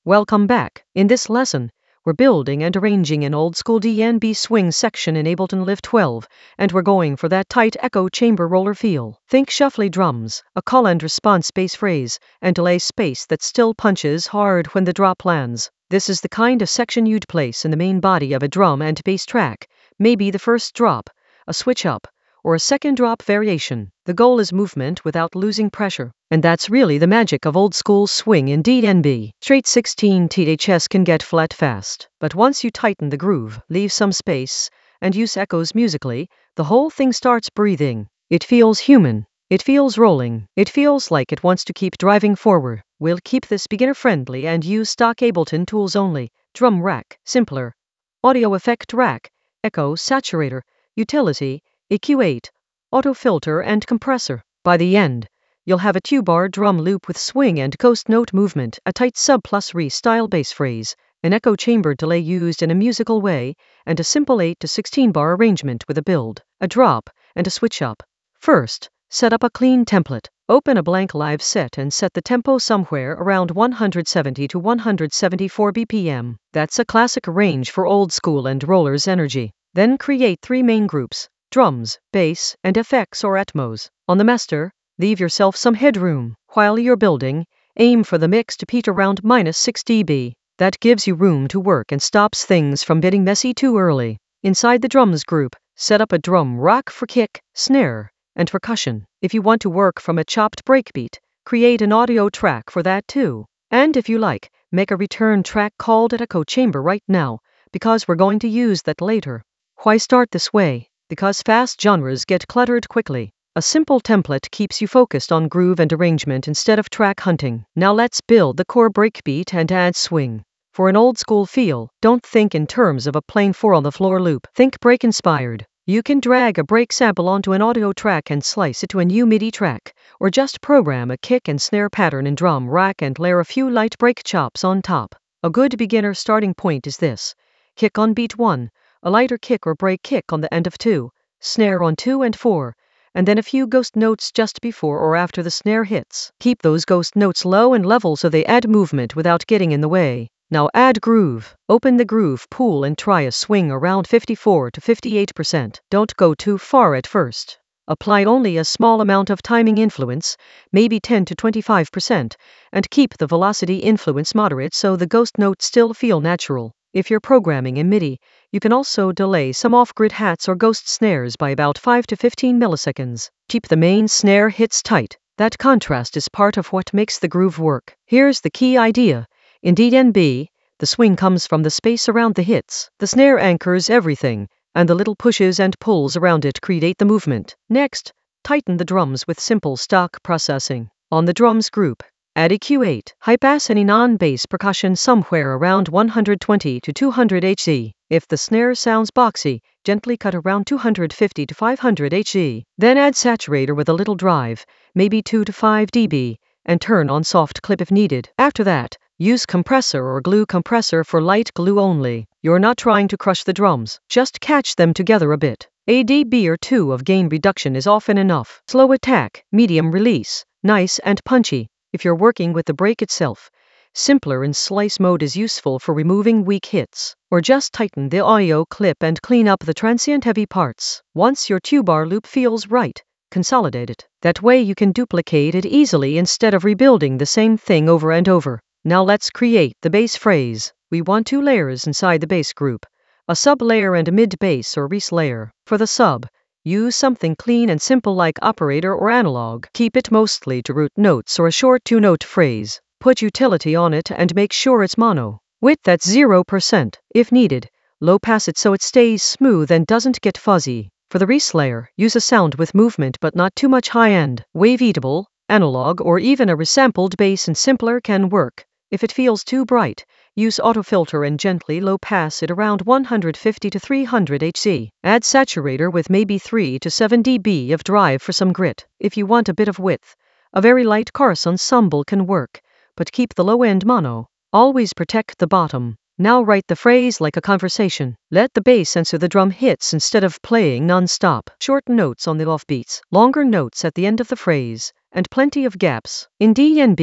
Welcome back. In this lesson, we're building and arranging an old-school DNB swing section in Ableton Live 12, and we're going for that tight echo chamber roller feel. Think shuffly drums, a call and response bass phrase, and delay space that still punches hard when the drop lands. This is the kind of section you'd place in the main body of a drum and bass track, maybe the first drop, a switch up, or a second drop variation. The goal is movement without losing pressure. And that's really the magic of old school swing in DNB. Straight 16 THS can get flat fast. But once you tighten the groove, leave some space, and use echoes musically, the whole thing starts breathing. It feels human. It feels rolling. It feels like it wants to keep driving forward. We'll keep this beginner friendly and use stock Ableton tools only. Drum rack, simpler. Audio effect rack, echo saturator, utility, EQ8, auto filter and compressor. By the end, you'll have a two-bar drum loop with swing and ghost note movement, a tight sub plus re-style bass phrase, an echo chamber delay used in a musical way, and a simple 8 to 16 bar arrangement with a build, a drop, and a switch up. First, set up a clean template. Open a blank live set and set the tempo somewhere around 170 to 174 BPM. That's a classic range for old school and rollers energy. Then create 3 main groups: drums, bass, and effects or Atmos. On the master, leave yourself some headroom. While you're building, aim for the mix to peak around -6 dB. That gives you room to work and stops things from getting messy too early. Inside the drums group, set up a drum rack for kick, snare, and percussion. If you want to work from a chopped breakbeat, create an audio track for that too. And if you like, make a return track called echo chamber right now, because we're going to use that later. Why start this way? Because fast genres get cluttered quickly. A simple template keeps you focused on groove and arrangement instead of track hunting. Now let's build the core breakbeat and add swing. For an old school feel, don't think in terms of a plain 4-on-the-floor loop. Think break inspired. You can drag a break sample onto an audio track and slice it to a new MIDI track, or just program a kick and snare pattern in drum rack and layer a few light break chops on top. A good beginner starting point is this: kick on beat 1, a lighter kick or break kick on the end of 2, snare on 2 and 4, and then a few ghost notes just before or after the snare hits. Keep those ghost notes low and level so they add movement without getting in the way. Now add groove. Open the groove pool and try a swing around 54 to 58%. Don't go too far at first. Apply only a small amount of timing influence, maybe 10 to 25%, and keep the velocity influence moderate so the ghost notes still feel natural. If you're programming in MIDI, you can also delay some off-grid hats or ghost snares by about 5 to 15 milliseconds. Keep the main snare hits tight. That contrast is part of what makes the groove work. Here's the key idea. In DNB, the swing comes from the space around the hits. The snare anchors everything, and the little pushes and pulls around it create the movement. Next, tighten the drums with simple stock processing. On the drums group, add EQ8, high-pass any non-bass percussion somewhere around 120 to 200 Hz. If the snare sounds boxy, gently cut around 250 to 500 Hz. Then add saturator with a little drive, maybe 2 to 5 dB, and turn on soft clip if needed. After that, use compressor or glue compressor for light glue only. You're not trying to crush the drums, just catch them together a bit. A dB or 2 of gain reduction is often enough. Slow attack, medium release, nice and punchy. If you're working with the break itself, simpler in slice mode is useful for removing weak hits. Or just tighten the audio clip and clean up the transient heavy parts. Once your 2-bar loop feels right, consolidate it. That way you can duplicate it easily instead of rebuilding the same thing over and over. Now let's create the bass phrase. We want 2 layers inside the bass group, a sub layer and a mid bass or res layer. For the sub, use something clean and simple like operator or analog. Keep it mostly to root notes or a short 2-note phrase. Put utility on it and make sure it's mono. Width at 0%. If needed, low pass it so it stays smooth and doesn't get fuzzy. For the res layer, use a sound with movement but not too much high-end. Waveatable, analog, or even a resampled bass and simpler can work. If it feels too bright, use autofilter and gently low pass it around 150 to 300 Hz. Add saturator with maybe 3 to 7 dB of drive for some grit. If you want a bit of width, a very light chorus ensemble can work, but keep the low end mono. Always protect the bottom. Now write the phrase like a conversation. Let the bass answer the drum hits instead of playing non-stop. Short notes on the offbeats, longer notes at the end of the phrase, and plenty of gaps. In DNB,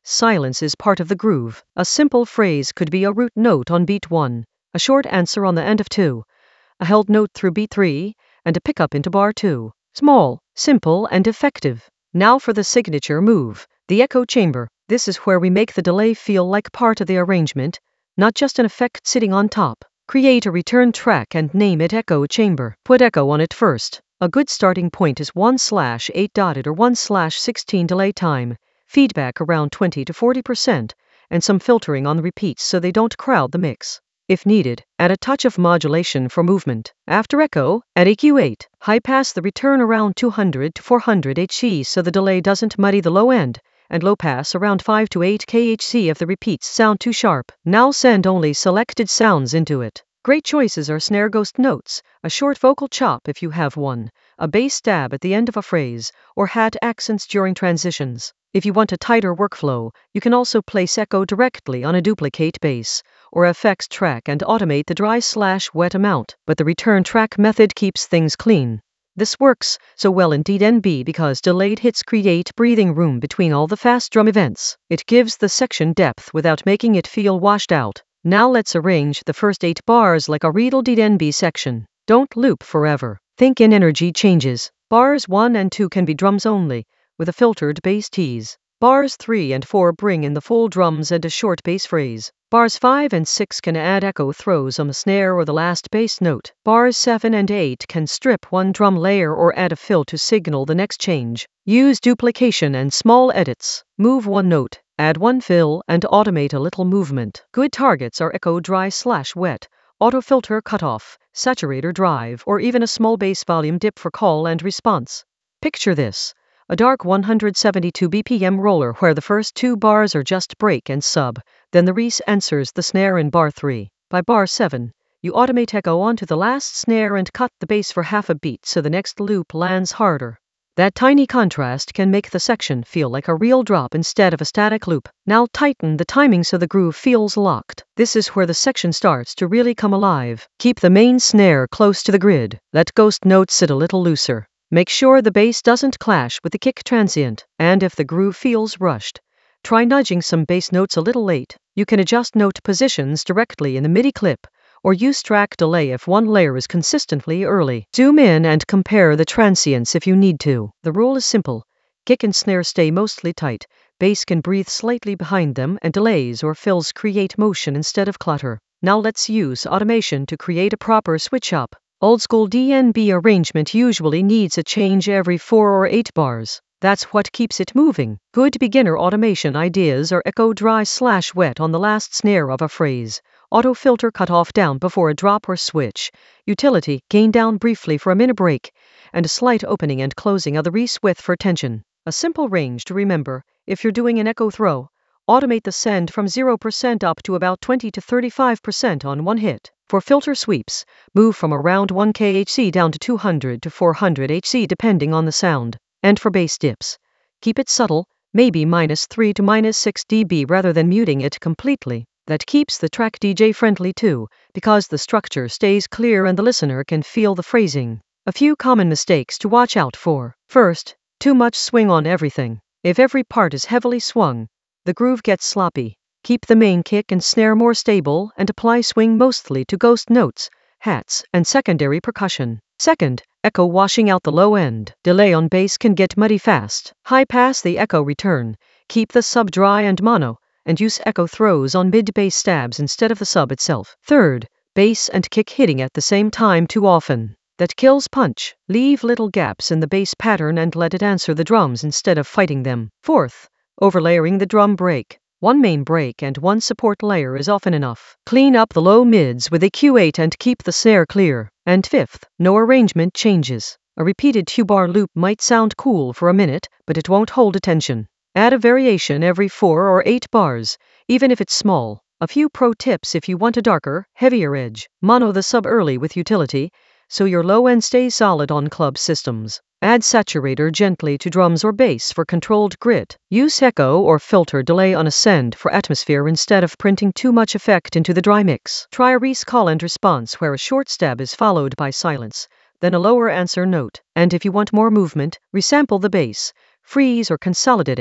silence is part of the groove. A simple phrase could be a root note on beat 1, a short answer on the end of 2, a held note through beat 3, and a pickup into bar 2. Small, simple, and effective. Now for the signature move, the echo chamber. This is where we make the delay feel like part of the arrangement, not just an effect sitting on top. Create a return track and name it echo chamber. Put echo on it first. A good starting point is 1/8 dotted or 1/16 delay time, feedback around 20 to 40%, and some filtering on the repeats so they don't crowd the mix. If needed, add a touch of modulation for movement. After echo, add EQ8. High pass the return around 200 to 400 Hz so the delay doesn't muddy the low end, and low pass around 5 to 8 kHz if the repeats sound too sharp. Now send only selected sounds into it. Great choices are snare ghost notes, a short vocal chop if you have one, a bass stab at the end of a phrase, or hat accents during transitions. If you want a tighter workflow, you can also place echo directly on a duplicate bass or effects track and automate the dry/wet amount, but the return track method keeps things clean. This works so well in DNB because delayed hits create breathing room between all the fast drum events. It gives the section depth without making it feel washed out. Now let's arrange the first 8 bars like a real DNB section. Don't loop forever. Think in energy changes. Bars 1 and 2 can be drums only, with a filtered bass tease. Bars 3 and 4 bring in the full drums and a short bass phrase. Bars 5 and 6 can add echo throws on the snare or the last bass note. Bars 7 and 8 can strip one drum layer or add a fill to signal the next change. Use duplication and small edits. Move one note, add one fill, and automate a little movement. Good targets are echo dry/wet, auto filter cutoff, saturator drive, or even a small bass volume dip for call and response. Picture this. A dark 172 BPM roller where the first 2 bars are just break and sub, then the res answers the snare in bar 3. By bar 7, you automate echo onto the last snare and cut the bass for half a beat so the next loop lands harder. That tiny contrast can make the section feel like a real drop instead of a static loop. Now tighten the timing so the groove feels locked. This is where the section starts to really come alive. Keep the main snare close to the grid. Let ghost notes sit a little looser. Make sure the bass doesn't clash with the kick transient, and if the groove feels rushed, try nudging some bass notes a little late. You can adjust note positions directly in the MIDI clip, or use track delay if one layer is consistently early. Zoom in and compare the transients if you need to. The rule is simple. Kick and snare stay mostly tight, bass can breathe slightly behind them, and delays or fills create motion instead of clutter. Now let's use automation to create a proper switch up. Old school DNB arrangement usually needs a change every 4 or 8 bars. That's what keeps it moving. Good beginner automation ideas are echo dry/wet on the last snare of a phrase, auto filter cutoff down before a drop or switch, utility gain down briefly for a minute break, and a slight opening and closing of the res width for tension. A simple range to remember. If you're doing an echo throw, automate the send from 0% up to about 20 to 35% on one hit. For filter sweeps, move from around 1 kHz down to 200 to 400 Hz depending on the sound. And for bass dips, keep it subtle, maybe -3 to -6 dB rather than muting it completely. That keeps the track DJ friendly too, because the structure stays clear and the listener can feel the phrasing. A few common mistakes to watch out for. First, too much swing on everything. If every part is heavily swung, the groove gets sloppy. Keep the main kick and snare more stable and apply swing mostly to ghost notes, hats, and secondary percussion. Second, echo washing out the low end. Delay on bass can get muddy fast. High pass the echo return. Keep the sub dry and mono, and use echo throws on mid-bass stabs instead of the sub itself. Third, bass and kick hitting at the same time too often. That kills punch. Leave little gaps in the bass pattern and let it answer the drums instead of fighting them. Fourth, overlayering the drum break. One main break and one support layer is often enough. Clean up the low mids with EQ8 and keep the snare clear. And fifth, no arrangement changes. A repeated 2-bar loop might sound cool for a minute, but it won't hold attention. Add a variation every 4 or 8 bars, even if it's small. A few pro tips if you want a darker, heavier edge. Mono the sub early with utility, so your low end stays solid on club systems. Add saturator gently to drums or bass for controlled grit. Use echo or filter delay on a send for atmosphere instead of printing too much effect into the dry mix. Try a res call and response where a short stab is followed by silence, then a lower answer note. And if you want more movement, resample the bass, freeze or consolidate it,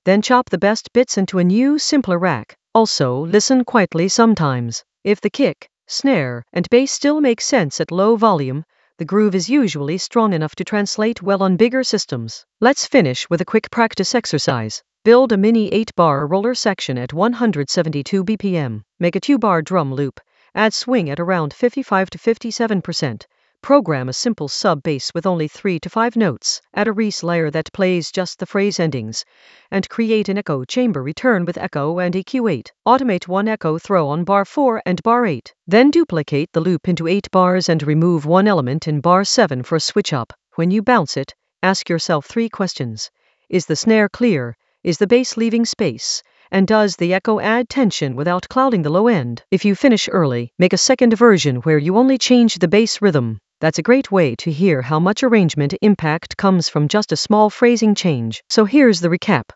Then chop the best bits into a new, simpler rack. Also, listen quietly sometimes. If the kick, snare, and bass still make sense at low volume, the groove is usually strong enough to translate well on bigger systems. Let's finish with a quick practice exercise. Build a mini 8-bar roller section at 172 BPM. Make a 2-bar drum loop. Add swing at around 55 to 57%. Program a simple sub-bass with only 3 to 5 notes. Add a Reese layer that plays just the phrase endings. And create an echo chamber return with echo and EQ8. Automate one echo throw on bar 4 and bar 8. Then duplicate the loop into 8 bars and remove one element in bar 7 for a switch up. When you bounce it, ask yourself 3 questions. Is the snare clear? Is the bass leaving space? And does the echo add tension without clouding the low end? If you finish early, make a second version where you only change the bass rhythm. That's a great way to hear how much arrangement impact comes from just a small phrasing change. So here's the recap.